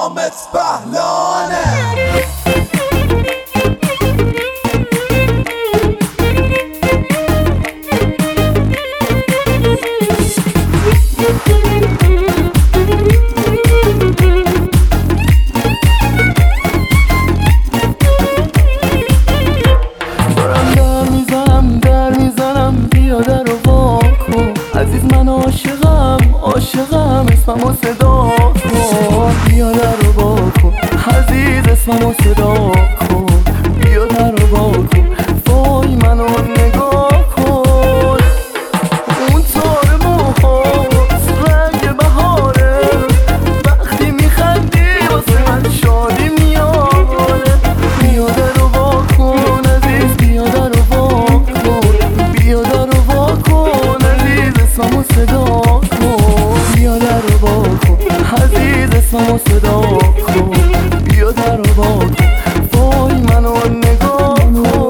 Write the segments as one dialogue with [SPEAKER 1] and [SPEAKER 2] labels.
[SPEAKER 1] حامد پهلوانه.
[SPEAKER 2] عاشقم اسممو صدا کن، بیا درو با کن عزیز، اسممو صدا کن، بیا درو با کن، وای منو نگاه کن. اون تار موهات رنگ بهاره، وقتی میخندی واسه من شادی میاره. بیا درو با کن عزیز، بیا درو با کن، بیا درو با کن عزیز، اسممو صدا بیا درو با کن عزیز، اسممو صدا کن، بیا درو با کن، وای منو نگاه کن.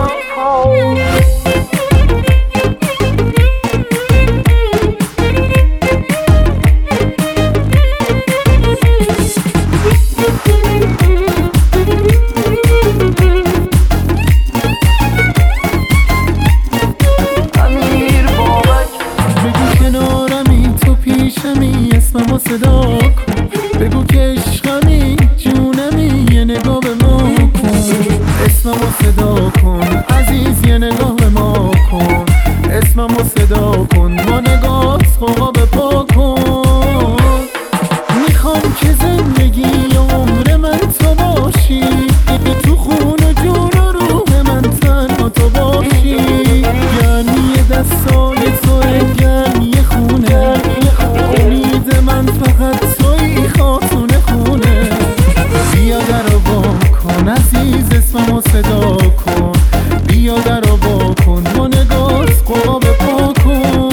[SPEAKER 2] امیر بابک بگو کنارمی، تو پیشمی، اسممو صدا کن، بگو که عشقمی، جونمی، یه نگاه به ما کن، اسممو صدا کن عزیز، یه نگاه به ما کن، اسممو صدا کن، با نگاه خواب پا کن. میخوام که زندگی عمر من تو باشی، تو خون و جون و روح من تنها تو باشی، گرمی دستای توه، گرمی خونه، امید من فقط توی خاتون خونه. بیا درو با کن عزیز، اسممو صدا کن، بیا درو با کن، با نگاهت خواب پا کن.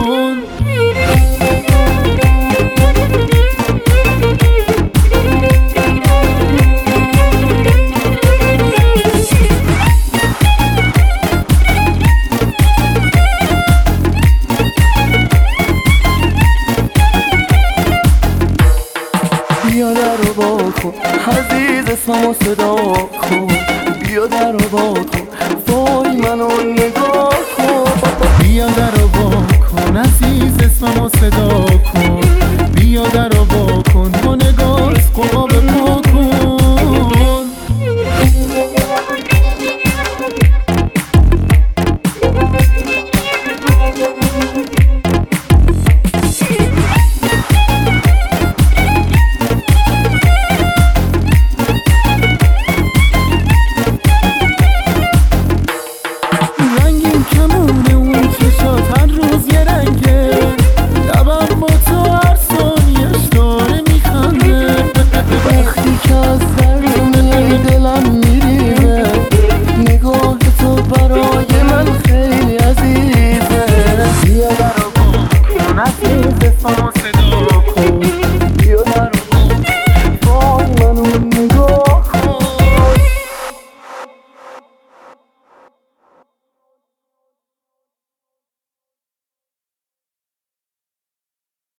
[SPEAKER 2] بیا درو با کن عزیز، اسممو صدا کن، بیا درو با کن، وای منو نگاه کن. بیا درو با کن عزیز، اسممو صدا کن، بیا درو با